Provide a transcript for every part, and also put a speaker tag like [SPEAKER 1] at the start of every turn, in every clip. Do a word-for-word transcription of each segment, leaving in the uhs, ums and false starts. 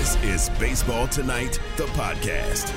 [SPEAKER 1] This is Baseball Tonight, the podcast.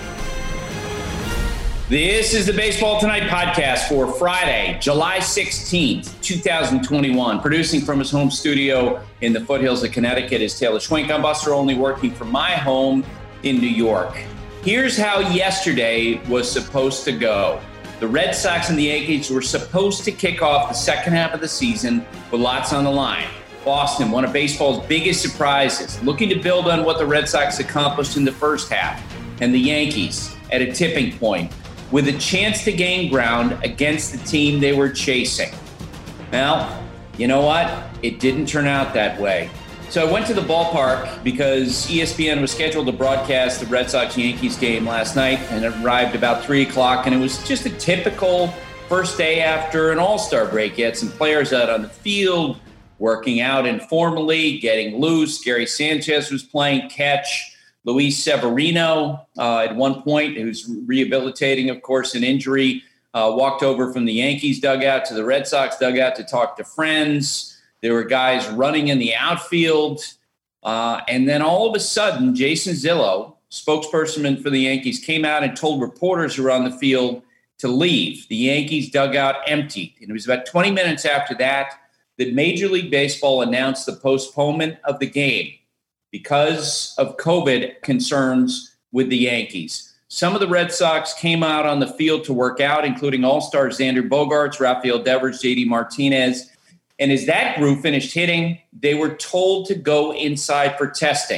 [SPEAKER 2] This is the Baseball Tonight podcast for Friday, July sixteenth, twenty twenty-one. Producing from his home studio in the foothills of Connecticut is Taylor Schwenk. I'm Buster Olney, working from my home in New York. Here's how yesterday was supposed to go. The Red Sox and the Yankees were supposed to kick off the second half of the season with lots on the line. Boston, one of baseball's biggest surprises, looking to build on what the Red Sox accomplished in the first half. And the Yankees at a tipping point with a chance to gain ground against the team they were chasing. Well, you know what? It didn't turn out that way. So I went to the ballpark because E S P N was scheduled to broadcast the Red Sox-Yankees game last night, and it arrived about three o'clock, and it was just a typical first day after an all-star break. You had some players out on the field, working out informally, getting loose. Gary Sanchez was playing catch. Luis Severino, uh, at one point, who's rehabilitating, of course, an injury, uh, walked over from the Yankees dugout to the Red Sox dugout to talk to friends. There were guys running in the outfield. Uh, and then all of a sudden, Jason Zillo, spokesperson for the Yankees, came out and told reporters who were on the field to leave. The Yankees dugout emptied. And it was about twenty minutes after that that Major League Baseball announced the postponement of the game because of COVID concerns with the Yankees. Some of the Red Sox came out on the field to work out, including all-stars Xander Bogaerts, Rafael Devers, J D Martinez. And as that group finished hitting, they were told to go inside for testing.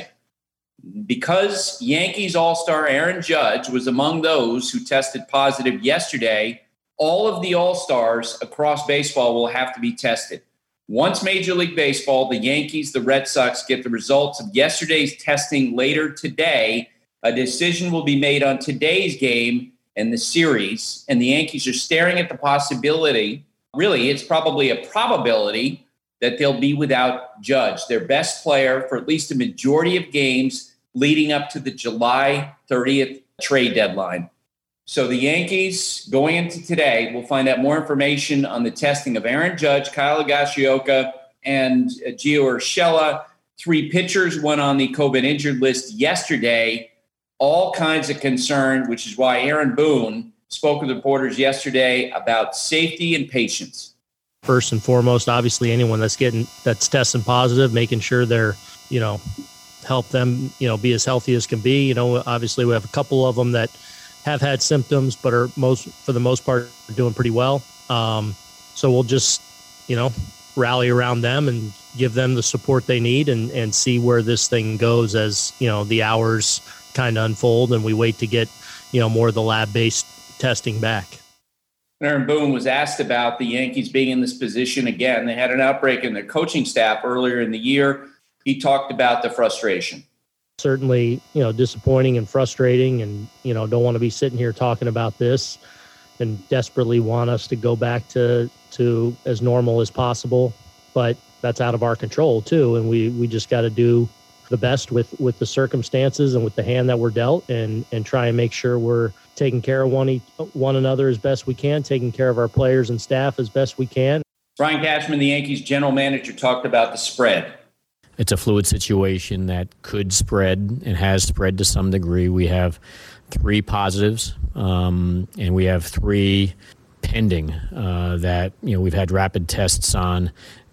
[SPEAKER 2] Because Yankees all-star Aaron Judge was among those who tested positive yesterday, all of the all-stars across baseball will have to be tested. Once Major League Baseball, the Yankees, the Red Sox get the results of yesterday's testing later today, a decision will be made on today's game and the series. And the Yankees are staring at the possibility, really, it's probably a probability that they'll be without Judge, their best player for at least a majority of games leading up to the July thirtieth trade deadline. So the Yankees, going into today, will find out more information on the testing of Aaron Judge, Kyle Higashioka, and Gio Urshela. Three pitchers went on the COVID injured list yesterday. All kinds of concern, which is why Aaron Boone spoke with reporters yesterday about safety and patience.
[SPEAKER 3] First and foremost, obviously, anyone that's getting that's testing positive, making sure they're, you know, help them, you know, be as healthy as can be. You know, obviously, we have a couple of them that have had symptoms, but are most, for the most part, doing pretty well. Um, so we'll just, you know, rally around them and give them the support they need and, and see where this thing goes as, you know, the hours kind of unfold and we wait to get, you know, more of the lab-based testing back.
[SPEAKER 2] Aaron Boone was asked about the Yankees being in this position again. They had an outbreak in their coaching staff earlier in the year. He talked about the frustration.
[SPEAKER 3] Certainly, you know, disappointing and frustrating and, you know, don't want to be sitting here talking about this and desperately want us to go back to, to as normal as possible. But that's out of our control too. And we, we just got to do the best with, with the circumstances and with the hand that we're dealt and, and try and make sure we're taking care of one, one another as best we can, taking care of our players and staff as best we can.
[SPEAKER 2] Brian Cashman, the Yankees general manager, talked about the spread.
[SPEAKER 4] It's a fluid situation that could spread and has spread to some degree. We have three positives, um, and we have three pending uh, that, you know, we've had rapid tests on,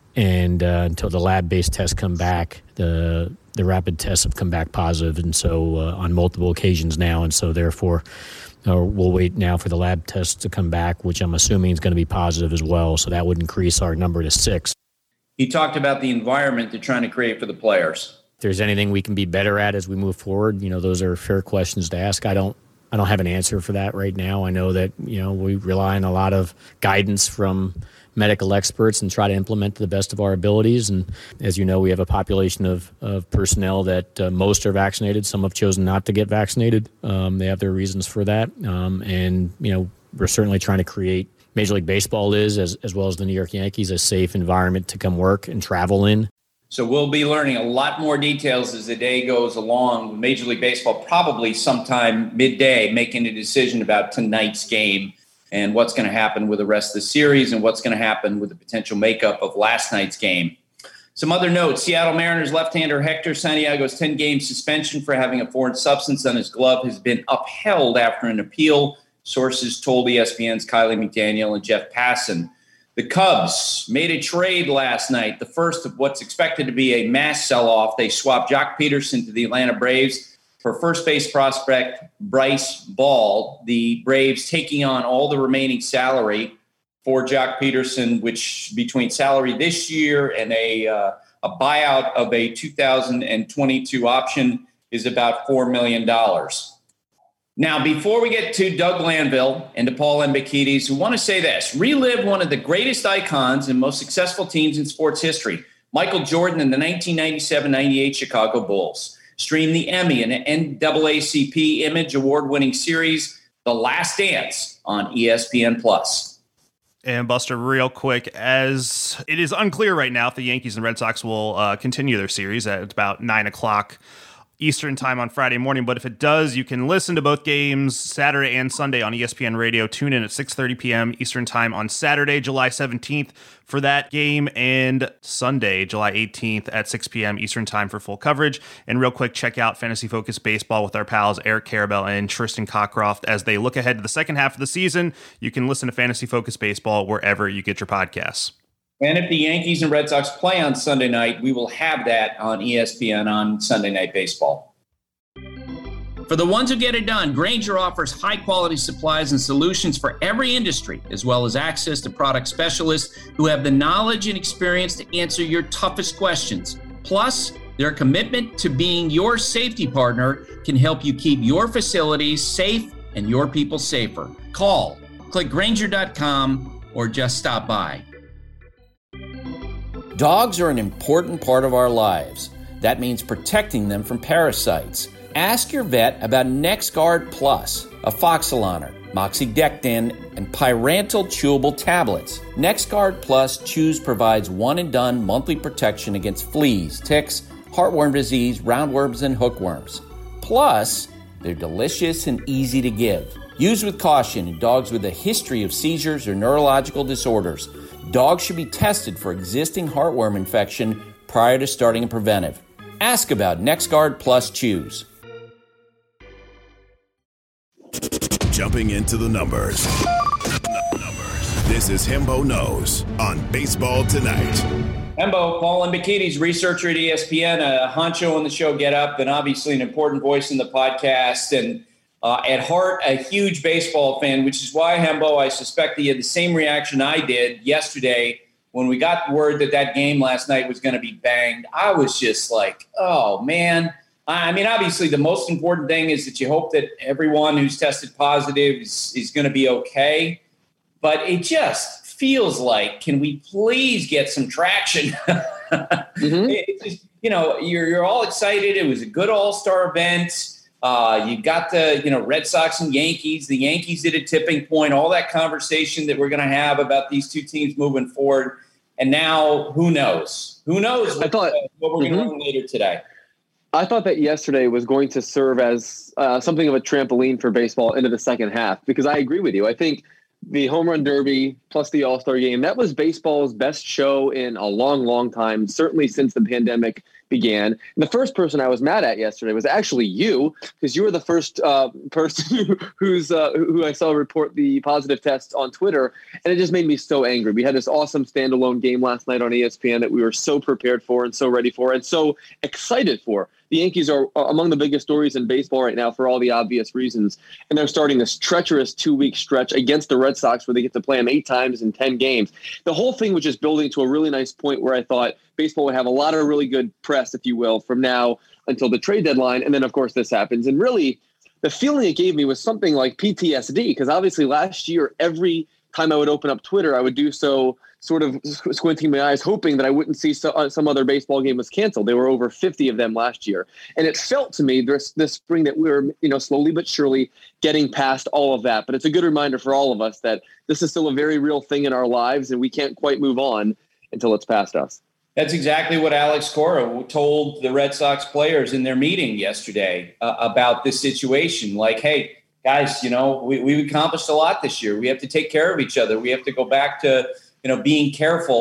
[SPEAKER 4] and uh, until the lab-based tests come back, the the rapid tests have come back positive, and so uh, on multiple occasions now, and so therefore uh, we'll wait now for the lab tests to come back, which I'm assuming is going to be positive as well, so that would increase our number to six.
[SPEAKER 2] He talked about the environment they're trying to create for the players.
[SPEAKER 4] If there's anything we can be better at as we move forward, you know, those are fair questions to ask. I don't I don't have an answer for that right now. I know that, you know, we rely on a lot of guidance from medical experts and try to implement to the best of our abilities. And as you know, we have a population of, of personnel that uh, most are vaccinated. Some have chosen not to get vaccinated. Um, they have their reasons for that. Um, and, you know, we're certainly trying to create, Major League Baseball is, as, as well as the New York Yankees, a safe environment to come work and travel in.
[SPEAKER 2] So we'll be learning a lot more details as the day goes along. Major League Baseball probably sometime midday making a decision about tonight's game and what's going to happen with the rest of the series and what's going to happen with the potential makeup of last night's game. Some other notes: Seattle Mariners left-hander Hector Santiago's ten-game suspension for having a foreign substance on his glove has been upheld after an appeal, sources told E S P N's Kylie McDaniel and Jeff Passan. The Cubs made a trade last night, the first of what's expected to be a mass sell-off. They swapped Joc Pederson to the Atlanta Braves for first base prospect Bryce Ball. The Braves taking on all the remaining salary for Joc Pederson, which between salary this year and a uh, a buyout of a two thousand twenty-two option is about four million dollars. Now, before we get to Doug Glanville and to Paul Hembekides, we want to say this. Relive one of the greatest icons and most successful teams in sports history, Michael Jordan and the nineteen ninety-seven ninety-eight Chicago Bulls. Stream the Emmy and N double A C P Image award-winning series, The Last Dance, on E S P N Plus.
[SPEAKER 5] And Buster, real quick, as it is unclear right now if the Yankees and Red Sox will uh, continue their series at about nine o'clock Eastern time on Friday morning. But if it does, you can listen to both games Saturday and Sunday on E S P N Radio. Tune in at six thirty p.m. Eastern time on Saturday, July seventeenth for that game, and Sunday, July eighteenth at six p.m. Eastern time for full coverage. And real quick, check out Fantasy Focus Baseball with our pals Eric Karabell and Tristan Cockcroft as they look ahead to the second half of the season. You can listen to Fantasy Focus Baseball wherever you get your podcasts.
[SPEAKER 2] And if the Yankees and Red Sox play on Sunday night, we will have that on E S P N on Sunday Night Baseball. For the ones who get it done, Grainger offers high-quality supplies and solutions for every industry, as well as access to product specialists who have the knowledge and experience to answer your toughest questions. Plus, their commitment to being your safety partner can help you keep your facilities safe and your people safer. Call, click Grainger dot com, or just stop by.
[SPEAKER 6] Dogs are an important part of our lives. That means protecting them from parasites. Ask your vet about NexGard Plus, Afoxolaner, Moxidectin, and Pyrantel chewable tablets. NexGard Plus Chews provides one-and-done monthly protection against fleas, ticks, heartworm disease, roundworms, and hookworms. Plus, they're delicious and easy to give. Use with caution in dogs with a history of seizures or neurological disorders. Dogs should be tested for existing heartworm infection prior to starting a preventive. Ask about NexGard Plus Chews.
[SPEAKER 1] Jumping into the numbers. This is Hembo Knows on Baseball Tonight.
[SPEAKER 2] Hembo, Paul Hembekides, researcher at E S P N, a honcho on the show Get Up, and obviously an important voice in the podcast, and uh, at heart, a huge baseball fan, which is why, Hembo, I suspect that you had the same reaction I did yesterday when we got word that that game last night was going to be banged. I was just like, oh, man. I mean, obviously, the most important thing is that you hope that everyone who's tested positive is, is going to be okay. But it just feels like, can we please get some traction? mm-hmm. It just, you know, you're you're all excited. It was a good all-star event. Uh, you got the, you know, Red Sox and Yankees. The Yankees did a tipping point, all that conversation that we're going to have about these two teams moving forward. And now, who knows? Who knows what, I thought, uh, what we're mm-hmm. going to learn later today.
[SPEAKER 7] I thought that yesterday was going to serve as uh, something of a trampoline for baseball into the second half, because I agree with you. I think the home run derby plus the all-star game, that was baseball's best show in a long, long time, certainly since the pandemic began. And the first person I was mad at yesterday was actually you, because you were the first uh, person who's uh, who I saw report the positive test on Twitter, and it just made me so angry. We had this awesome standalone game last night on E S P N that we were so prepared for and so ready for and so excited for. The Yankees are among the biggest stories in baseball right now for all the obvious reasons, and they're starting this treacherous two-week stretch against the Red Sox where they get to play them eight times in ten games. The whole thing was just building to a really nice point where I thought baseball would have a lot of really good press, if you will, from now until the trade deadline, and then, of course, this happens. And really, the feeling it gave me was something like P T S D, because obviously last year, every time I would open up Twitter, I would do so sort of squinting my eyes, hoping that I wouldn't see so, uh, some other baseball game was canceled. There were over fifty of them last year. And it felt to me this, this spring that we were, you know, slowly but surely getting past all of that. But it's a good reminder for all of us that this is still a very real thing in our lives, and we can't quite move on until it's past us.
[SPEAKER 2] That's exactly what Alex Cora told the Red Sox players in their meeting yesterday uh, about this situation. Like, hey, guys, you know, we, we've accomplished a lot this year. We have to take care of each other. We have to go back to, you know, being careful.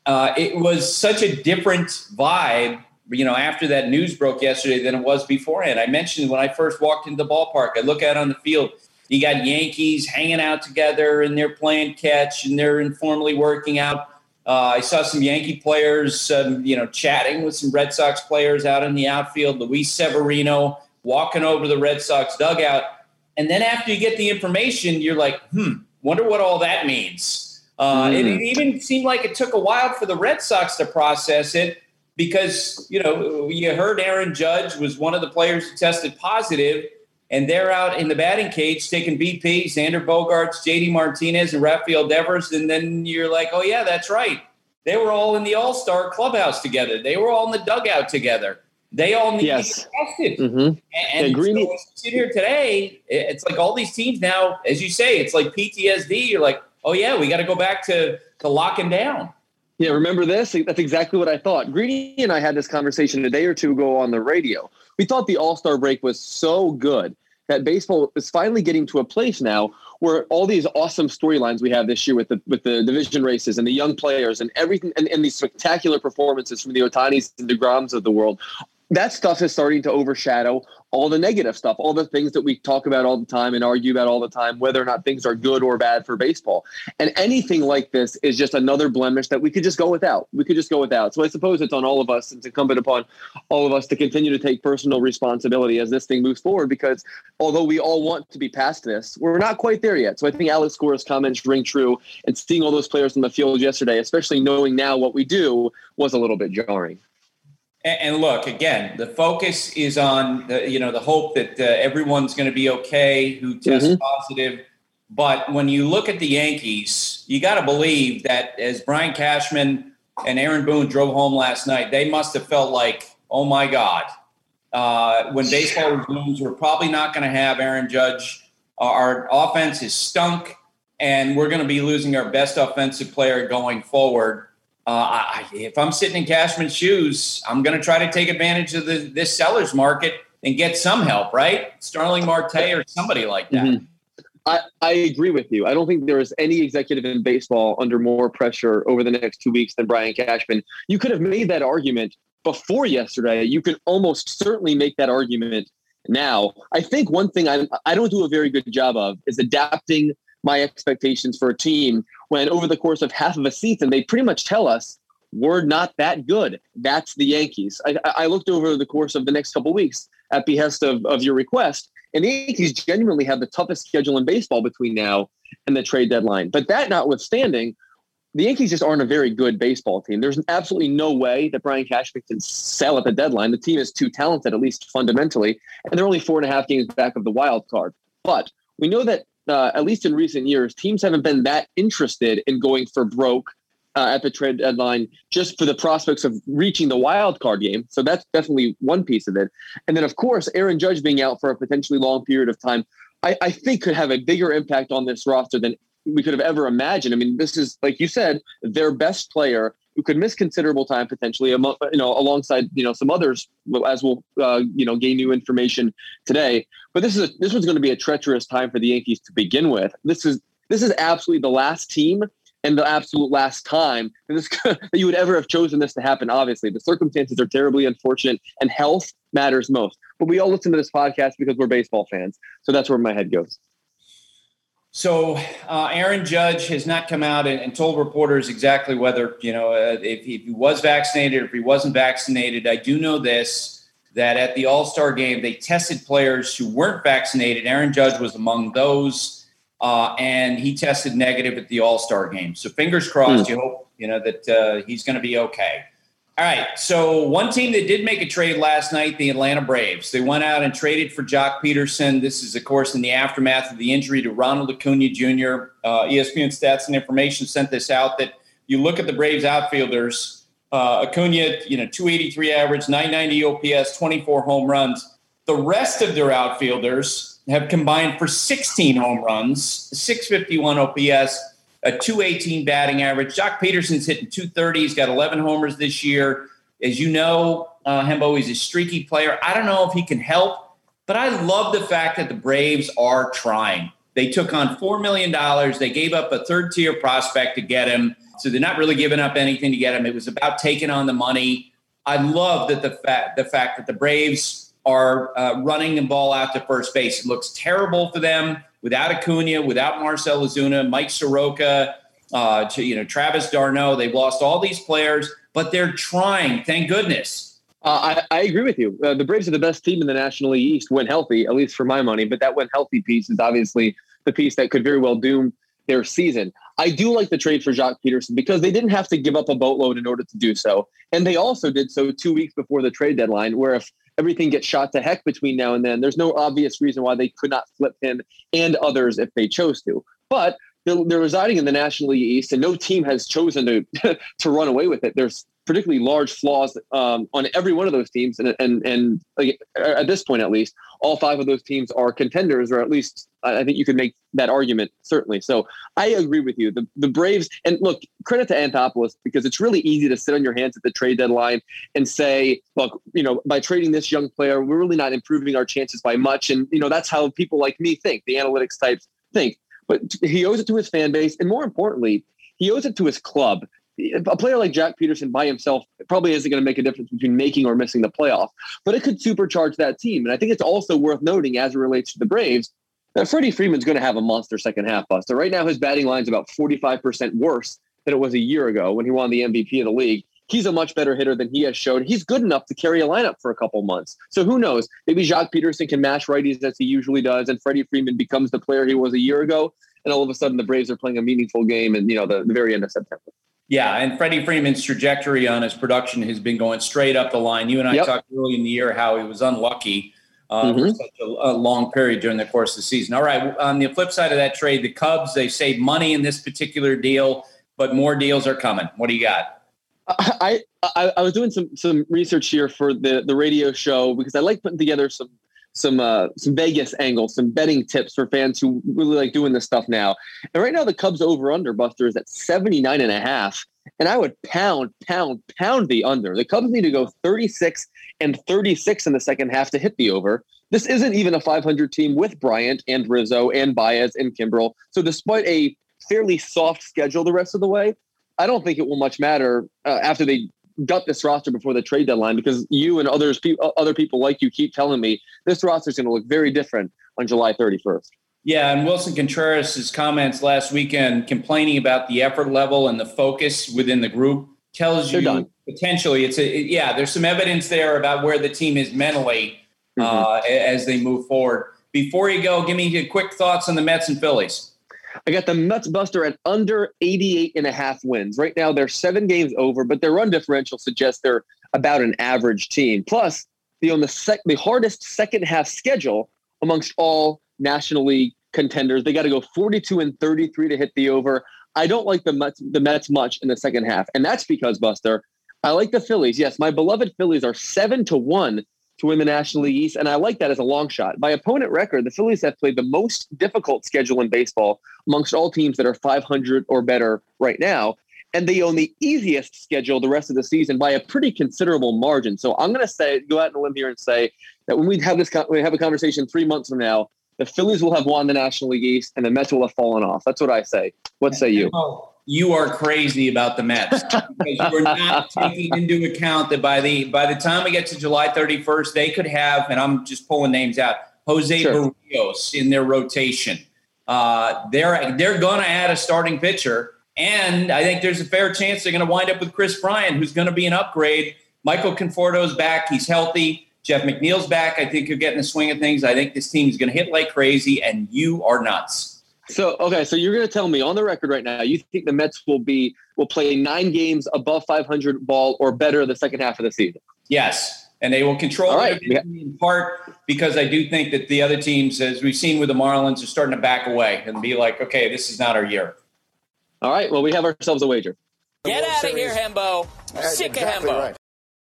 [SPEAKER 2] uh, it was such a different vibe, you know, after that news broke yesterday than it was beforehand. I mentioned when I first walked into the ballpark, I look out on the field, you got Yankees hanging out together and they're playing catch and they're informally working out. Uh, I saw some Yankee players, um, you know, chatting with some Red Sox players out in the outfield. Luis Severino walking over the Red Sox dugout. And then after you get the information, you're like, hmm, wonder what all that means. Uh, mm. it, it even seemed like it took a while for the Red Sox to process it because, you know, you heard Aaron Judge was one of the players who tested positive, and they're out in the batting cage taking B P, Xander Bogaerts, J D Martinez, and Rafael Devers. And then you're like, oh, yeah, that's right. They were all in the All-Star clubhouse together. They were all in the dugout together. They all need yes. to get tested. Mm-hmm. And, and so as you sit here today, it's like all these teams now, as you say, it's like P T S D. You're like, oh, yeah, we got to go back to, to locking down.
[SPEAKER 7] Yeah, remember this? That's exactly what I thought. Greeny and I had this conversation a day or two ago on the radio. We thought the All-Star break was so good that baseball is finally getting to a place now where all these awesome storylines we have this year with the with the division races and the young players and everything and, and these spectacular performances from the Ohtanis and DeGroms of the world, that stuff is starting to overshadow all the negative stuff, all the things that we talk about all the time and argue about all the time, whether or not things are good or bad for baseball. And anything like this is just another blemish that we could just go without. We could just go without. So I suppose it's on all of us, and it's incumbent upon all of us to continue to take personal responsibility as this thing moves forward, because although we all want to be past this, we're not quite there yet. So I think Alex Cora's comments ring true, and seeing all those players in the field yesterday, especially knowing now what we do, was a little bit jarring.
[SPEAKER 2] And look, again, the focus is on the, you know, the hope that uh, everyone's going to be okay who tests mm-hmm. positive. But when you look at the Yankees, you got to believe that as Brian Cashman and Aaron Boone drove home last night, they must have felt like, oh, my God, uh, when baseball resumes, we're probably not going to have Aaron Judge. Our offense is stunk, and we're going to be losing our best offensive player going forward. Uh, I, if I'm sitting in Cashman's shoes, I'm going to try to take advantage of the, this seller's market and get some help, right? Starling Marte or somebody like that.
[SPEAKER 7] Mm-hmm. I, I agree with you. I don't think there is any executive in baseball under more pressure over the next two weeks than Brian Cashman. You could have made that argument before yesterday. You can almost certainly make that argument now. I think one thing I, I don't do a very good job of is adapting my expectations for a team when over the course of half of a season, they pretty much tell us we're not that good. That's the Yankees. I, I looked over the course of the next couple of weeks at behest of, of your request, and the Yankees genuinely have the toughest schedule in baseball between now and the trade deadline. But that notwithstanding, the Yankees just aren't a very good baseball team. There's absolutely no way that Brian Cashman can sell at the deadline. The team is too talented, at least fundamentally, and they're only four and a half games back of the wild card. But we know that Uh, at least in recent years, teams haven't been that interested in going for broke uh, at the trade deadline just for the prospects of reaching the wild card game. So that's definitely one piece of it. And then, of course, Aaron Judge being out for a potentially long period of time, I, I think could have a bigger impact on this roster than we could have ever imagined. I mean, this is, like you said, their best player who could miss considerable time potentially, you know, alongside, you know, some others, as we'll, uh, you know, gain new information today. But this is a, this was going to be a treacherous time for the Yankees to begin with. This is this is absolutely the last team and the absolute last time that, this, that you would ever have chosen this to happen. Obviously, the circumstances are terribly unfortunate, and health matters most. But we all listen to this podcast because we're baseball fans, so that's where my head goes.
[SPEAKER 2] So uh, Aaron Judge has not come out and, and told reporters exactly whether, you know, uh, if, if he was vaccinated or if he wasn't vaccinated. I do know this, that at the All-Star game, they tested players who weren't vaccinated. Aaron Judge was among those, uh, and he tested negative at the All-Star game. So fingers crossed, mm. you hope, you know, that uh, he's going to be okay. All right, so one team that did make a trade last night, the Atlanta Braves. They went out and traded for Jock Peterson. This is, of course, in the aftermath of the injury to Ronald Acuna Junior Uh, E S P N Stats and Information sent this out that you look at the Braves outfielders, uh, Acuna, you know, two eighty-three average, nine ninety O P S, twenty-four home runs. The rest of their outfielders have combined for sixteen home runs, six fifty-one O P S, a two eighteen batting average. Jock Peterson's hitting two thirty. He's got eleven homers this year. As you know, uh, Hembo, he's a streaky player. I don't know if he can help, but I love the fact that the Braves are trying. They took on four million dollars. They gave up a third-tier prospect to get him. So they're not really giving up anything to get him. It was about taking on the money. I love that the fact the fact that the Braves are uh, running the ball out to first base. It looks terrible for them without Acuna, without Marcell Ozuna, Mike Soroka, uh, to, you know, Travis d'Arnaud. They've lost all these players, but they're trying. Thank goodness.
[SPEAKER 7] Uh, I, I agree with you. Uh, the Braves are the best team in the National League East when healthy, at least for my money. But that when healthy piece is obviously the piece that could very well doom their season. I do like the trade for Joc Pederson because they didn't have to give up a boatload in order to do so. And they also did so two weeks before the trade deadline, where if everything gets shot to heck between now and then, there's no obvious reason why they could not flip him and others if they chose to. But they're, they're residing in the National League East, and no team has chosen to to run away with it. There's particularly large flaws um, on every one of those teams. And, and, and like, at this point, at least, all five of those teams are contenders, or at least I think you could make that argument, certainly. So I agree with you. The the Braves, and look, credit to Anthopoulos, because it's really easy to sit on your hands at the trade deadline and say, look, you know, by trading this young player, we're really not improving our chances by much. And, you know, that's how people like me think, the analytics types think. But he owes it to his fan base. And more importantly, he owes it to his club. A player like Joc Pederson by himself probably isn't going to make a difference between making or missing the playoff, but it could supercharge that team. And I think it's also worth noting, as it relates to the Braves, that Freddie Freeman's going to have a monster second half, Buster. Right now, his batting line's about forty-five percent worse than it was a year ago when he won the M V P of the league. He's a much better hitter than he has shown. He's good enough to carry a lineup for a couple months. So who knows? Maybe Joc Pederson can mash righties as he usually does, and Freddie Freeman becomes the player he was a year ago. And all of a sudden, the Braves are playing a meaningful game in, you know, the, the very end of September.
[SPEAKER 2] Yeah, and Freddie Freeman's trajectory on his production has been going straight up the line. You and I yep. talked early in the year how he was unlucky uh, mm-hmm. for such a, a long period during the course of the season. All right, on the flip side of that trade, the Cubs, they saved money in this particular deal, but more deals are coming. What do you got?
[SPEAKER 7] I I, I was doing some some research here for the, the radio show because I like putting together some some uh, some Vegas angles, some betting tips for fans who really like doing this stuff now. And right now, the Cubs over-under, Buster, is at seventy-nine and a half. And I would pound, pound, pound the under. The Cubs need to go thirty-six and thirty-six in the second half to hit the over. This isn't even a five hundred team with Bryant and Rizzo and Baez and Kimbrel. So despite a fairly soft schedule the rest of the way, I don't think it will much matter uh, after they gut this roster before the trade deadline, because you and others, pe- other people like you keep telling me this roster is going to look very different on July thirty-first.
[SPEAKER 2] Yeah, and Wilson Contreras' comments last weekend complaining about the effort level and the focus within the group tells
[SPEAKER 7] They're
[SPEAKER 2] you
[SPEAKER 7] done.
[SPEAKER 2] potentially it's a it, yeah. There's some evidence there about where the team is mentally mm-hmm. uh, as they move forward. Before you go, give me your quick thoughts on the Mets and Phillies.
[SPEAKER 7] I got the Mets, Buster, at under eighty-eight and a half wins. Right now, they're seven games over, but their run differential suggests they're about an average team. Plus, they own the sec- the hardest second half schedule amongst all National League contenders. They got to go forty-two and thirty-three to hit the over. I don't like the Mets, the Mets much in the second half, and that's because, Buster, I like the Phillies. Yes, my beloved Phillies are seven to one to win the National League East, and I like that as a long shot. By opponent record, the Phillies have played the most difficult schedule in baseball amongst all teams that are five hundred or better right now, and they own the easiest schedule the rest of the season by a pretty considerable margin. So I'm going to say, go out on a limb here and say that when we have this, when we have a conversation three months from now, the Phillies will have won the National League East, and the Mets will have fallen off. That's what I say. What say you?
[SPEAKER 2] You are crazy about the Mets because you are not taking into account that by the by the time we get to July thirty-first, they could have, and I'm just pulling names out, Jose
[SPEAKER 7] Sure.
[SPEAKER 2] Barrios in their rotation. Uh, they're they're going to add a starting pitcher, and I think there's a fair chance they're going to wind up with Chris Bryant, who's going to be an upgrade. Michael Conforto's back; he's healthy. Jeff McNeil's back. I think you're getting the swing of things. I think this team is going to hit like crazy, and you are nuts.
[SPEAKER 7] So, okay, so you're going to tell me on the record right now, you think the Mets will be will play nine games above five hundred ball or better the second half of the season?
[SPEAKER 2] Yes, and they will control
[SPEAKER 7] All right.
[SPEAKER 2] it in part because I do think that the other teams, as we've seen with the Marlins, are starting to back away and be like, okay, this is not our year.
[SPEAKER 7] All right, well, we have ourselves a wager.
[SPEAKER 8] Get out of here, Hembo. Sick
[SPEAKER 9] exactly
[SPEAKER 8] of Hembo.
[SPEAKER 9] Right.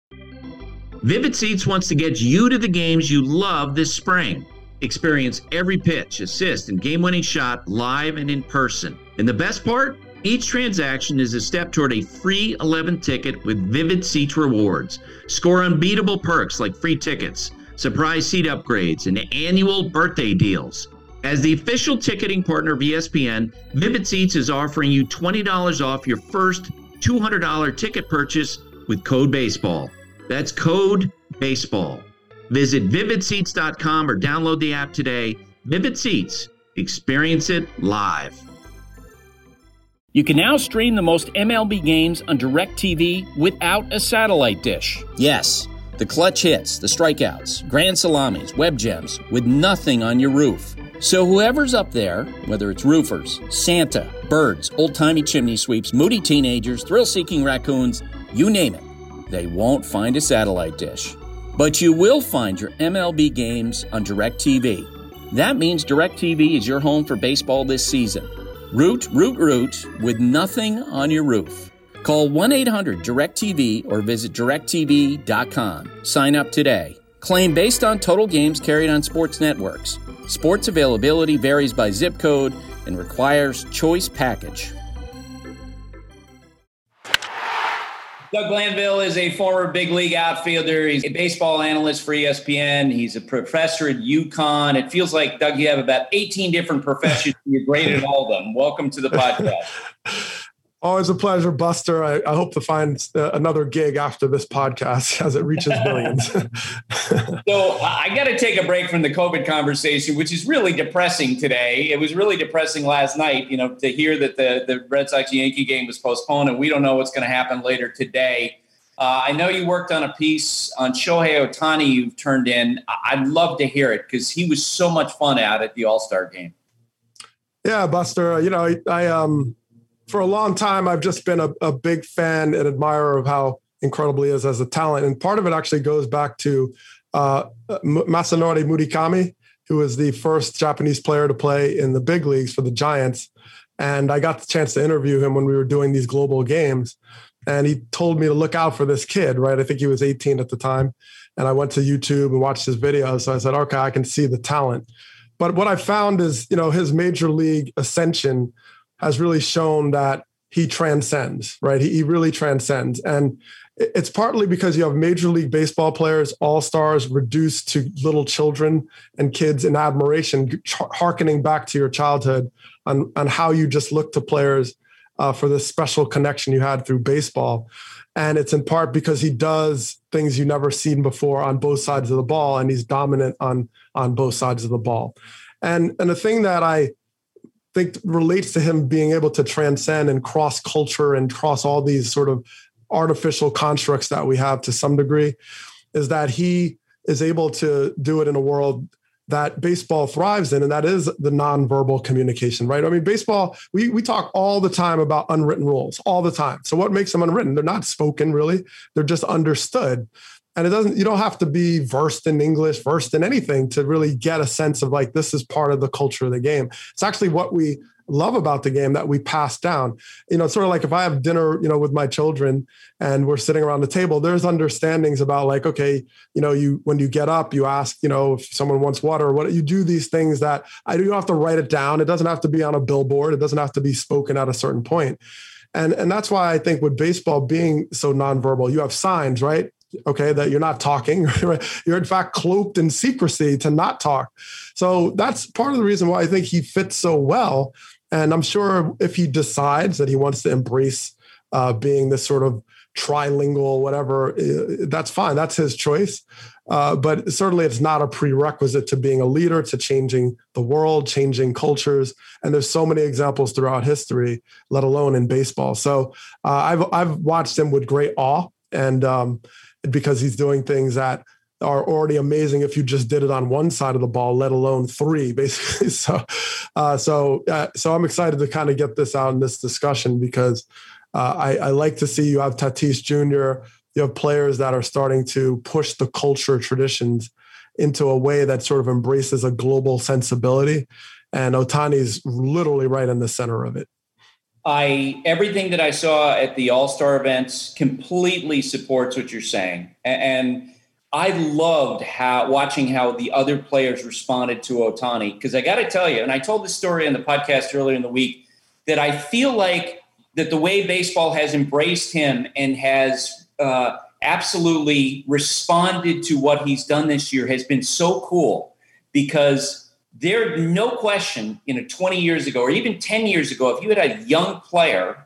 [SPEAKER 6] Vivid Seats wants to get you to the games you love this spring. Experience every pitch, assist, and game-winning shot live and in person. And the best part? Each transaction is a step toward a free eleven ticket with Vivid Seats rewards. Score unbeatable perks like free tickets, surprise seat upgrades, and annual birthday deals. As the official ticketing partner of E S P N, Vivid Seats is offering you twenty dollars off your first two hundred dollars ticket purchase with code BASEBALL. That's code BASEBALL. Visit vivid seats dot com or download the app today. Vivid Seats. Experience it live.
[SPEAKER 8] You can now stream the most M L B games on DirecTV without a satellite dish.
[SPEAKER 6] Yes, the clutch hits, the strikeouts, grand salamis, web gems, with nothing on your roof. So whoever's up there, whether it's roofers, Santa, birds, old-timey chimney sweeps, moody teenagers, thrill-seeking raccoons, you name it, they won't find a satellite dish. But you will find your M L B games on DirecTV. That means DirecTV is your home for baseball this season. Root, root, root with nothing on your roof. Call one eight hundred direct T V or visit direct T V dot com. Sign up today. Claim based on total games carried on sports networks. Sports availability varies by zip code and requires choice package.
[SPEAKER 2] Doug Glanville is a former big league outfielder. He's a baseball analyst for E S P N. He's a professor at UConn. It feels like, Doug, you have about eighteen different professions. You're great at all of them. Welcome to the podcast.
[SPEAKER 9] Always a pleasure, Buster. I, I hope to find uh, another gig after this podcast as it reaches millions.
[SPEAKER 2] So I got to take a break from the COVID conversation, which is really depressing today. It was really depressing last night, you know, to hear that the, the Red Sox-Yankee game was postponed, and we don't know what's going to happen later today. Uh, I know you worked on a piece on Shohei Ohtani you've turned in. I'd love to hear it because he was so much fun out at the All-Star game.
[SPEAKER 9] Yeah, Buster, you know, I, I um. For a long time, I've just been a, a big fan and admirer of how incredible he is as a talent. And part of it actually goes back to uh, Masanori Murakami, who was the first Japanese player to play in the big leagues for the Giants. And I got the chance to interview him when we were doing these global games. And he told me to look out for this kid, right? I think he was eighteen at the time. And I went to YouTube and watched his videos. So I said, okay, I can see the talent. But what I found is, you know, his major league ascension has really shown that he transcends, right? He, he really transcends. And it's partly because you have Major League Baseball players, all-stars, reduced to little children and kids in admiration, hearkening back to your childhood on, on how you just look to players uh, for this special connection you had through baseball. And it's in part because he does things you've never seen before on both sides of the ball, and he's dominant on, on both sides of the ball. And, and the thing that I think relates to him being able to transcend and cross culture and cross all these sort of artificial constructs that we have to some degree is that he is able to do it in a world that baseball thrives in, and that is the nonverbal communication, right? I mean, baseball, we we talk all the time about unwritten rules, all the time. So what makes them unwritten? They're not spoken, really. They're just understood. And it doesn't, you don't have to be versed in English, versed in anything to really get a sense of like, this is part of the culture of the game. It's actually what we love about the game that we pass down. You know, it's sort of like if I have dinner, you know, with my children and we're sitting around the table, there's understandings about like, okay, you know, you, when you get up, you ask, you know, if someone wants water or what, you do these things that I do. You don't have to write it down. It doesn't have to be on a billboard. It doesn't have to be spoken at a certain point. And, and that's why I think with baseball being so nonverbal, you have signs, right? Okay, that you're not talking. You're in fact cloaked in secrecy to not talk. So that's part of the reason why I think he fits so well. And I'm sure if he decides that he wants to embrace uh, being this sort of trilingual, whatever, uh, that's fine. That's his choice. Uh, but certainly it's not a prerequisite to being a leader, to changing the world, changing cultures. And there's so many examples throughout history, let alone in baseball. So uh, I've I've watched him with great awe. And um, because he's doing things that are already amazing if you just did it on one side of the ball, let alone three, basically. So, uh, so, uh, so I'm excited to kind of get this out in this discussion because uh, I, I like to see you have Tatis Junior You have players that are starting to push the culture traditions into a way that sort of embraces a global sensibility. And Ohtani's literally right in the center of it.
[SPEAKER 2] I everything that I saw at the All-Star events completely supports what you're saying. And I loved how watching how the other players responded to Ohtani. Because I got to tell you, and I told this story on the podcast earlier in the week, that I feel like that the way baseball has embraced him and has uh, absolutely responded to what he's done this year has been so cool because There, no question, you know, twenty years ago or even ten years ago, if you had a young player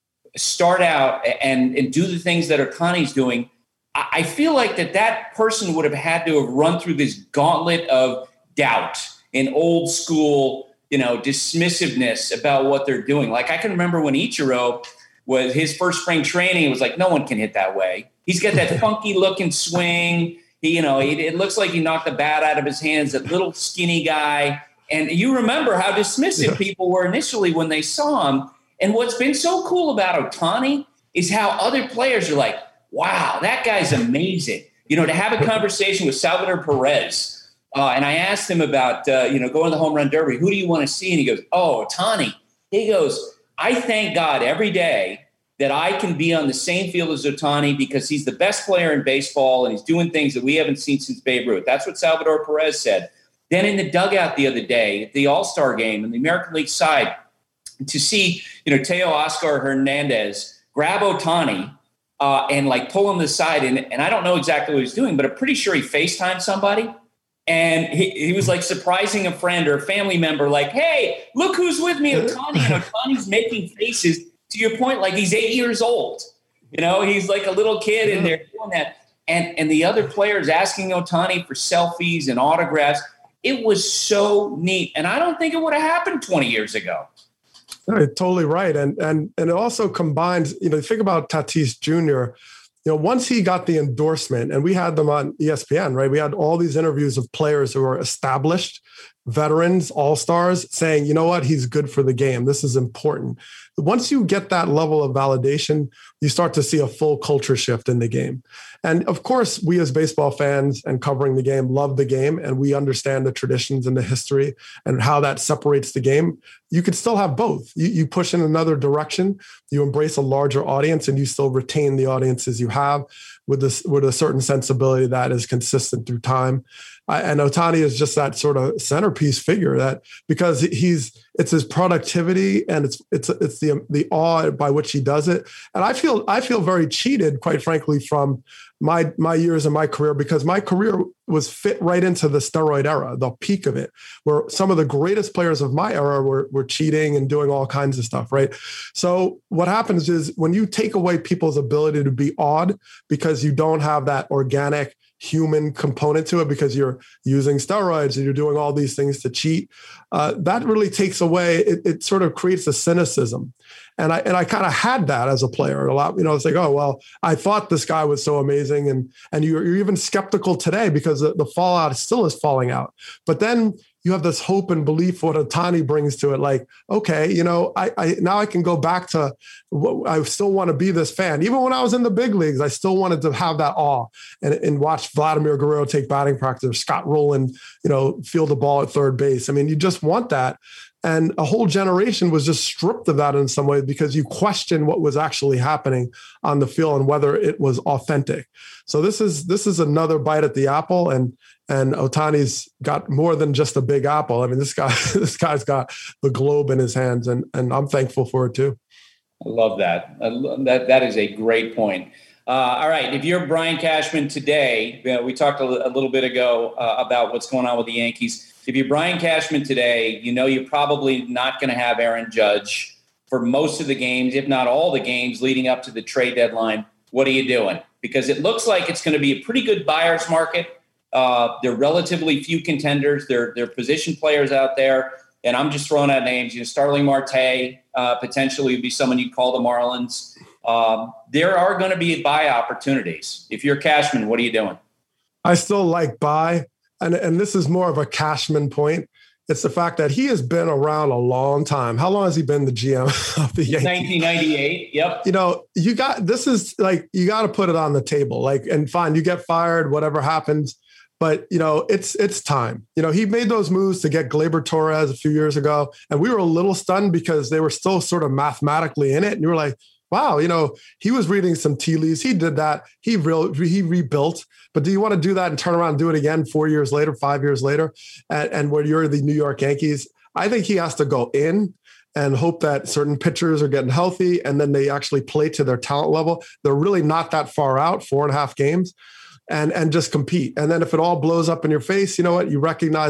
[SPEAKER 2] start out and, and do the things that Ohtani's doing, I feel like that that person would have had to have run through this gauntlet of doubt and old school, you know, dismissiveness about what they're doing. Like I can remember when Ichiro was his first spring training, it was like, no one can hit that way. He's got that funky looking swing. He, you know, it, it looks like he knocked the bat out of his hands, that little skinny guy. And you remember how dismissive yeah. people were initially when they saw him. And what's been so cool about Ohtani is how other players are like, wow, that guy's amazing. You know, to have a conversation with Salvador Perez. Uh, and I asked him about, uh, you know, going to the home run derby. Who do you want to see? And he goes, oh, Ohtani. He goes, I thank God every day that I can be on the same field as Ohtani because he's the best player in baseball and he's doing things that we haven't seen since Babe Ruth. That's what Salvador Perez said. Then in the dugout the other day at the All-Star game in the American League side, to see, you know, Teo Oscar Hernandez grab Ohtani uh, and like pull him to the side. And, and I don't know exactly what he's doing, but I'm pretty sure he FaceTimed somebody. And he, he was like surprising a friend or a family member, like, hey, look who's with me, Ohtani. And Ohtani's making faces, to your point, like he's eight years old. You know, he's like a little kid and they're doing that. And, and the other players asking Ohtani for selfies and autographs. It was so neat. And I don't think it would have happened twenty years ago.
[SPEAKER 9] No, you're totally right. And, and, and it also combines, you know, think about Tatis Junior You know, once he got the endorsement, and we had them on E S P N, right? We had all these interviews of players who are established, veterans, all-stars, saying, you know what, he's good for the game. This is important. Once you get that level of validation, you start to see a full culture shift in the game. And of course, we as baseball fans and covering the game love the game, and we understand the traditions and the history and how that separates the game. You could still have both. You, you push in another direction, you embrace a larger audience, and you still retain the audiences you have with this with a certain sensibility that is consistent through time. I, and Ohtani is just that sort of centerpiece figure that because he's it's his productivity and it's it's it's the the awe by which he does it. And I feel I feel very cheated, quite frankly, from my my years in my career, because my career was fit right into the steroid era, the peak of it, where some of the greatest players of my era were were cheating and doing all kinds of stuff, right? So what happens is when you take away people's ability to be awed because you don't have that organic human component to it, because you're using steroids and you're doing all these things to cheat, uh, that really takes away, it, it sort of creates a cynicism. And I and I kind of had that as a player a lot. You know, it's like, oh, well, I thought this guy was so amazing. And and you're, you're even skeptical today because the, the fallout still is falling out. But then you have this hope and belief what Ohtani brings to it. Like, okay, you know, I, I now I can go back to what I still want to be this fan. Even when I was in the big leagues, I still wanted to have that awe and, and watch Vladimir Guerrero take batting practice, or Scott Rowland, you know, field the ball at third base. I mean, you just want that. And a whole generation was just stripped of that in some way because you question what was actually happening on the field and whether it was authentic. So this is this is another bite at the apple, and and Ohtani's got more than just a big apple. I mean, this guy this guy's got the globe in his hands, and and I'm thankful for it too.
[SPEAKER 2] I love that. I love that that is a great point. Uh, all right, if you're Brian Cashman today, you know, we talked a, l- a little bit ago uh, about what's going on with the Yankees. If you're Brian Cashman today, you know you're probably not going to have Aaron Judge for most of the games, if not all the games leading up to the trade deadline. What are you doing? Because it looks like it's going to be a pretty good buyer's market. Uh, there are relatively few contenders. There, there are position players out there. And I'm just throwing out names. You know, Starling Marte uh, potentially would be someone you'd call the Marlins. Um, there are going to be buy opportunities. If you're Cashman, what are you doing?
[SPEAKER 9] I still like buy. And, and this is more of a Cashman point. It's the fact that he has been around a long time. How long has he been the G M of the Yankees?
[SPEAKER 2] nineteen ninety-eight. Yep.
[SPEAKER 9] You know, you got, this is like, you got to put it on the table. Like, and fine, you get fired, whatever happens. But, you know, it's, it's time. You know, he made those moves to get Gleyber Torres a few years ago. And we were a little stunned because they were still sort of mathematically in it. And you were like, wow, you know, he was reading some tea leaves. He did that. He re- he rebuilt. But do you want to do that and turn around and do it again four years later, five years later, and, and when you're the New York Yankees? I think he has to go in and hope that certain pitchers are getting healthy and then they actually play to their talent level. They're really not that far out, four and a half games, and, and just compete. And then if it all blows up in your face, you know what? You recognize that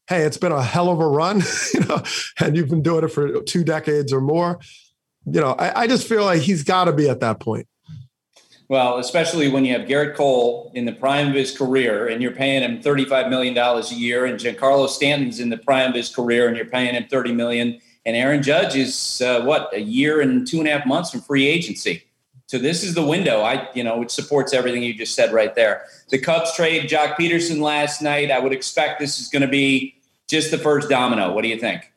[SPEAKER 9] hey, it's been a hell of a run, you know, and you've been doing it for two decades or more. You know, I, I just feel like he's got to be at that point.
[SPEAKER 2] Well, especially when you have Garrett Cole in the prime of his career and you're paying him thirty-five million dollars a year, and Giancarlo Stanton's in the prime of his career and you're paying him thirty million dollars, and Aaron Judge is, uh, what, a year and two and a half months from free agency. So this is the window, I, you know, which supports everything you just said right there. The Cubs trade Jock Peterson last night. I would expect this is going to be just the first domino. What do you think?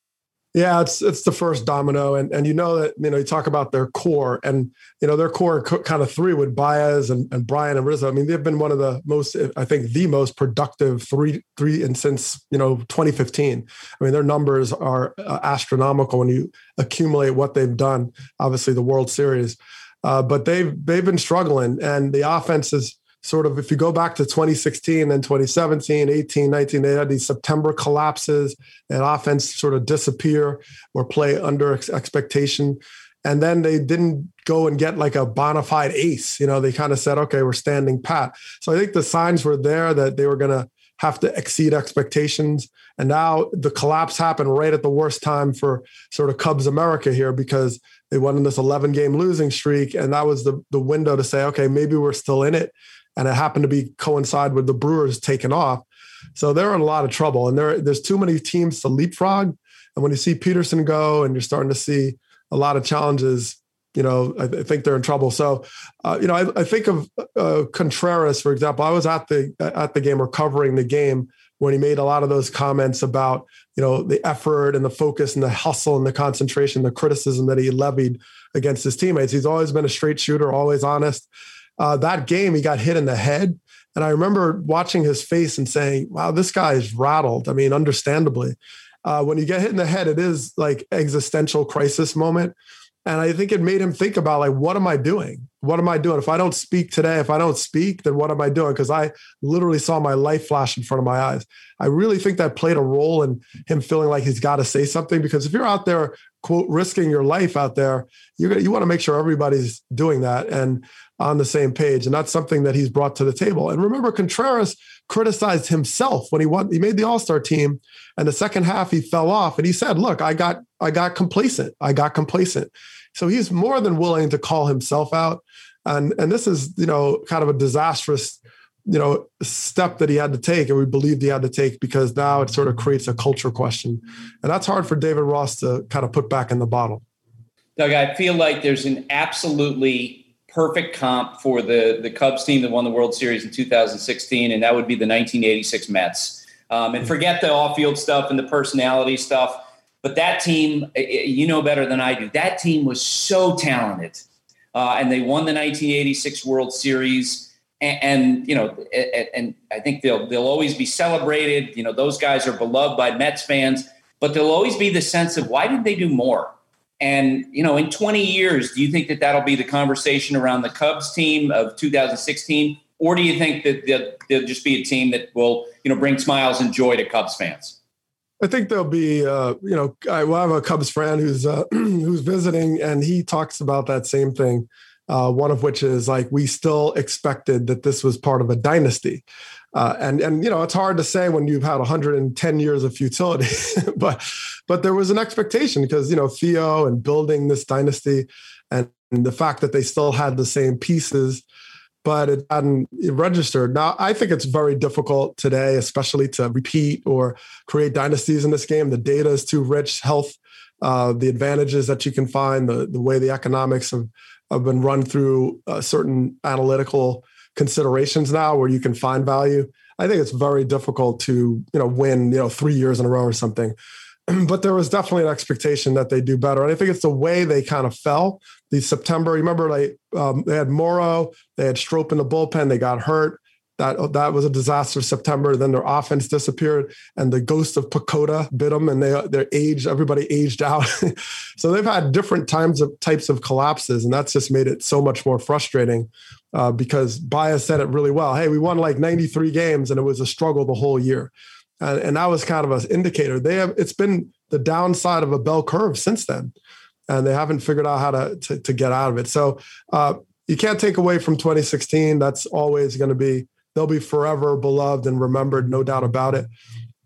[SPEAKER 9] Yeah, it's it's the first domino, and and you know that you know you talk about their core, and you know their core co- kind of three with Baez and, and Brian and Rizzo. I mean, they've been one of the most, I think, the most productive three three and since you know twenty fifteen. I mean, their numbers are uh, astronomical when you accumulate what they've done. Obviously, the World Series, uh, but they've they've been struggling, and the offense is sort of, if you go back to twenty sixteen and twenty seventeen, eighteen, nineteen, they had these September collapses and offense sort of disappear or play under ex- expectation. And then they didn't go and get like a bona fide ace. You know, they kind of said, okay, we're standing pat. So I think the signs were there that they were going to have to exceed expectations. And now the collapse happened right at the worst time for sort of Cubs America here, because they went on this eleven game losing streak. And that was the, the window to say, okay, maybe we're still in it. And it happened to be coincide with the Brewers taking off. So they're in a lot of trouble, and there, there's too many teams to leapfrog. And when you see Peterson go and you're starting to see a lot of challenges, you know, I, I think they're in trouble. So, uh, you know, I, I think of uh, Contreras, for example. I was at the at the game or covering the game when he made a lot of those comments about, you know, the effort and the focus and the hustle and the concentration, the criticism that he levied against his teammates. He's always been a straight shooter, always honest. Uh, that game, he got hit in the head. And I remember watching his face and saying, wow, this guy is rattled. I mean, understandably. Uh, when you get hit in the head, it is like existential crisis moment. And I think it made him think about, like, what am I doing? What am I doing? If I don't speak today, if I don't speak, then what am I doing? Because I literally saw my life flash in front of my eyes. I really think that played a role in him feeling like he's got to say something, because if you're out there, quote, risking your life out there, you're, you want to make sure everybody's doing that and on the same page. And that's something that he's brought to the table. And remember, Contreras criticized himself when he won, he made the All-Star team, and the second half he fell off, and he said, look, I got, I got complacent. I got complacent. So he's more than willing to call himself out. And, and this is, you know, kind of a disastrous, you know, step that he had to take, and we believed he had to take, because now it sort of creates a culture question. And that's hard for David Ross to kind of put back in the bottle.
[SPEAKER 2] Doug, I feel like there's an absolutely perfect comp for the, the Cubs team that won the World Series in two thousand sixteen, and that would be the nineteen eighty-six Mets. Um, and forget the off-field stuff and the personality stuff, but that team, you know better than I do, that team was so talented, uh, and they won the nineteen eighty-six World Series. And, and you know, and, and I think they'll they'll always be celebrated. You know, those guys are beloved by Mets fans, but there'll always be the sense of, why didn't they do more? And, you know, in twenty years, do you think that that'll be the conversation around the Cubs team of two thousand sixteen? Or do you think that they'll, they'll just be a team that will, you know, bring smiles and joy to Cubs fans?
[SPEAKER 9] I think there'll be, uh, you know, I will have a Cubs fan who's uh, who's visiting, and he talks about that same thing. Uh, one of which is, like, we still expected that this was part of a dynasty. Uh, and, and, you know, it's hard to say when you've had one hundred ten years of futility, but, but there was an expectation because, you know, Theo and building this dynasty, and, and the fact that they still had the same pieces, but it hadn't registered. Now, I think it's very difficult today, especially to repeat or create dynasties in this game. The data is too rich, health, uh, the advantages that you can find, the, the way the economics have, have been run through uh, certain analytical considerations now where you can find value. I think it's very difficult to, you know, win, you know, three years in a row or something. But there was definitely an expectation that they do better. And I think it's the way they kind of fell. The September, remember, like um, they had Morrow, they had Strop in the bullpen, they got hurt. That that was a disaster. September, then their offense disappeared, and the ghost of Pacoda bit them, and they their age, everybody aged out. So they've had different times of types of collapses, and that's just made it so much more frustrating. Uh, because Baez said it really well. Hey, we won like ninety-three games, and it was a struggle the whole year. And, and that was kind of an indicator. They have, it's been the downside of a bell curve since then, and they haven't figured out how to to, to get out of it. So uh, you can't take away from twenty sixteen. That's always going to be, they'll be forever beloved and remembered, no doubt about it.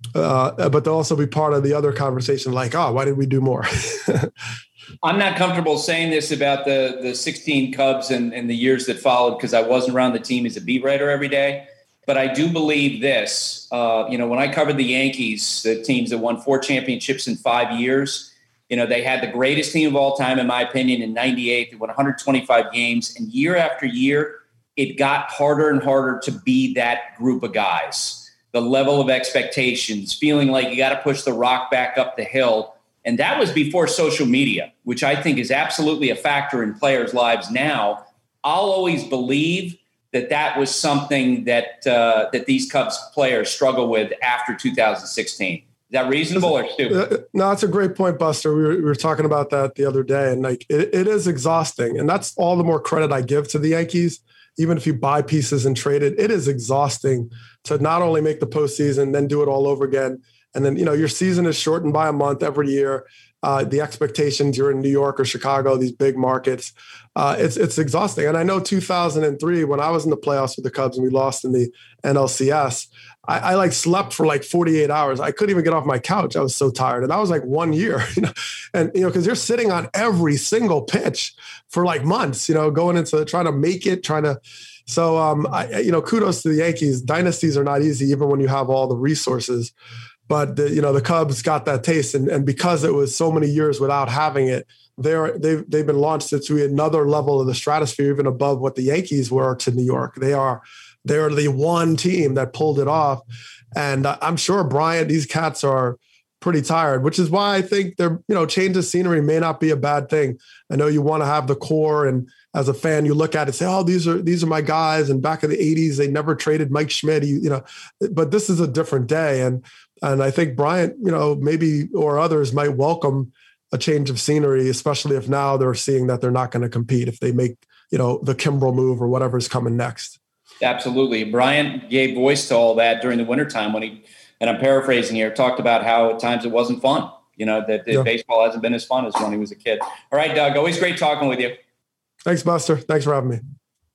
[SPEAKER 9] uh, but they'll also be part of the other conversation like, oh, why did we do more?
[SPEAKER 2] I'm not comfortable saying this about the, the sixteen Cubs and, and the years that followed because I wasn't around the team as a beat writer every day. But I do believe this. Uh, you know, when I covered the Yankees, the teams that won four championships in five years, you know, they had the greatest team of all time, in my opinion, in ninety-eight. They won one hundred twenty-five games. And year after year, it got harder and harder to be that group of guys. The level of expectations, feeling like you got to push the rock back up the hill. And that was before social media, which I think is absolutely a factor in players' lives now. I'll always believe that that was something that uh, that these Cubs players struggle with after two thousand sixteen. Is that reasonable or stupid?
[SPEAKER 9] No, it's a great point, Buster. We were, we were talking about that the other day, and like it, it is exhausting. And that's all the more credit I give to the Yankees. Even if you buy pieces and trade it, it is exhausting to not only make the postseason, then do it all over again. And then, you know, your season is shortened by a month every year. Uh, the expectations, you're in New York or Chicago, these big markets, uh, it's it's exhausting. And I know two thousand three, when I was in the playoffs with the Cubs and we lost in the N L C S, I, I like slept for like forty-eight hours. I couldn't even get off my couch. I was so tired. And that was like one year, you know, and, you know, because you're sitting on every single pitch for like months, you know, going into trying to make it, trying to. So, um, I, you know, kudos to the Yankees. Dynasties are not easy, even when you have all the resources. But, the, you know, the Cubs got that taste. And, and because it was so many years without having it, they're, they've, they've been launched into another level of the stratosphere, even above what the Yankees were to New York. They are they're the one team that pulled it off. And I'm sure, Brian, these cats are pretty tired, which is why I think they're, you know, change of scenery may not be a bad thing. I know you want to have the core, and as a fan, you look at it and say, oh, these are, these are my guys. And back in the eighties, they never traded Mike Schmidt, you, you know, but this is a different day. And, and I think Bryant, you know, maybe, or others might welcome a change of scenery, especially if now they're seeing that they're not going to compete if they make, you know, the Kimbrel move or whatever's coming next.
[SPEAKER 2] Absolutely. Bryant gave voice to all that during the wintertime when he, and I'm paraphrasing here, talked about how at times it wasn't fun, you know, that, that yeah. baseball hasn't been as fun as when he was a kid. All right, Doug, always great talking with you.
[SPEAKER 9] Thanks, Buster. Thanks for having me.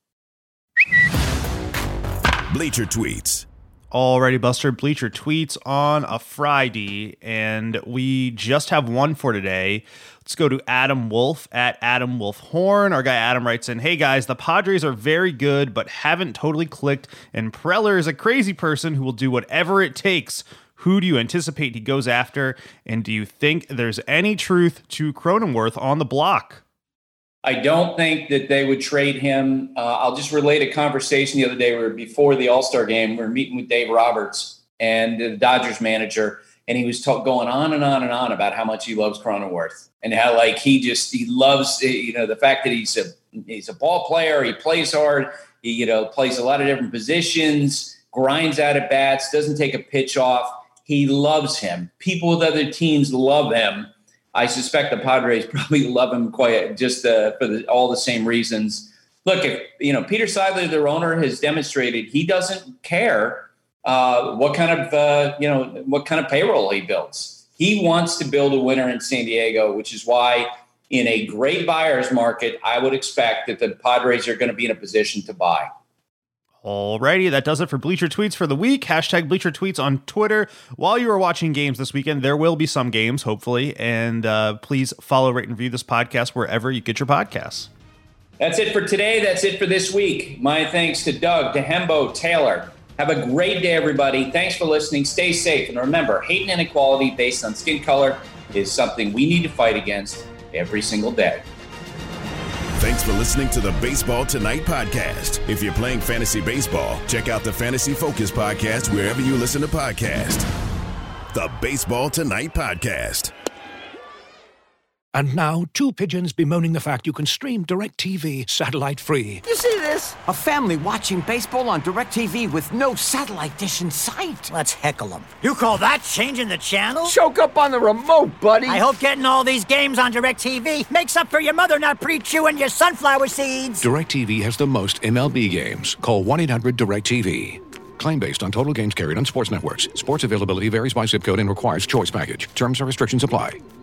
[SPEAKER 1] Bleacher Tweets.
[SPEAKER 5] Alrighty, Buster. Bleacher Tweets on a Friday, and we just have one for today. Let's go to Adam Wolf at Adam Wolf Horn. Our guy Adam writes in, hey guys, the Padres are very good, but haven't totally clicked, and Preller is a crazy person who will do whatever it takes. Who do you anticipate he goes after, and do you think there's any truth to Cronenworth on the block?
[SPEAKER 2] I don't think that they would trade him. Uh, I'll just relate a conversation the other day where before the All-Star game, we were meeting with Dave Roberts and the Dodgers manager, and he was talk, going on and on and on about how much he loves Cronenworth and how, like, he just, he loves, you know, the fact that he's a, he's a ball player, he plays hard, he, you know, plays a lot of different positions, grinds out at bats, doesn't take a pitch off. He loves him. People with other teams love him. I suspect the Padres probably love him quite just uh, for the, all the same reasons. Look, if you know Peter Seidler, their owner, has demonstrated he doesn't care uh, what kind of uh, you know what kind of payroll he builds. He wants to build a winner in San Diego, which is why in a great buyer's market, I would expect that the Padres are going to be in a position to buy.
[SPEAKER 5] Alrighty, that does it for Bleacher Tweets for the week. Hashtag Bleacher Tweets on Twitter. While you are watching games this weekend, there will be some games, hopefully. And uh, please follow, rate, and review this podcast wherever you get your podcasts.
[SPEAKER 2] That's it for today. That's it for this week. My thanks to Doug, to Hembo, Taylor. Have a great day, everybody. Thanks for listening. Stay safe. And remember, hate and inequality based on skin color is something we need to fight against every single day.
[SPEAKER 1] Thanks for listening to the Baseball Tonight podcast. If you're playing fantasy baseball, check out the Fantasy Focus podcast wherever you listen to podcasts. The Baseball Tonight podcast.
[SPEAKER 10] And now, two pigeons bemoaning the fact you can stream DirecTV satellite-free.
[SPEAKER 11] You see this? A family watching baseball on DirecTV with no satellite dish in sight.
[SPEAKER 12] Let's heckle them. You call that changing the channel?
[SPEAKER 11] Choke up on the remote, buddy.
[SPEAKER 12] I hope getting all these games on DirecTV makes up for your mother not pre-chewing your sunflower seeds.
[SPEAKER 10] DirecTV has the most M L B games. Call one eight hundred direct T V. Claim based on total games carried on sports networks. Sports availability varies by zip code and requires choice package. Terms and restrictions apply.